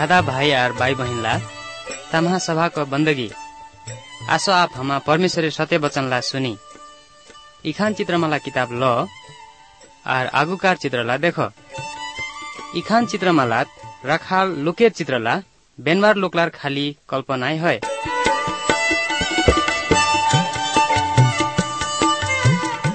दादा भाई और भाई बहन ला तमहा सभा को बंदगी आसो आप हमा परमेश्वर सत्य वचन ला सुनी इखान चित्रमाला किताब लो और आगुकार चित्र ला देखो इखान चित्रमाला राखाल लोकेर चित्र ला बेनवार लोकलार खाली कल्पनाय है।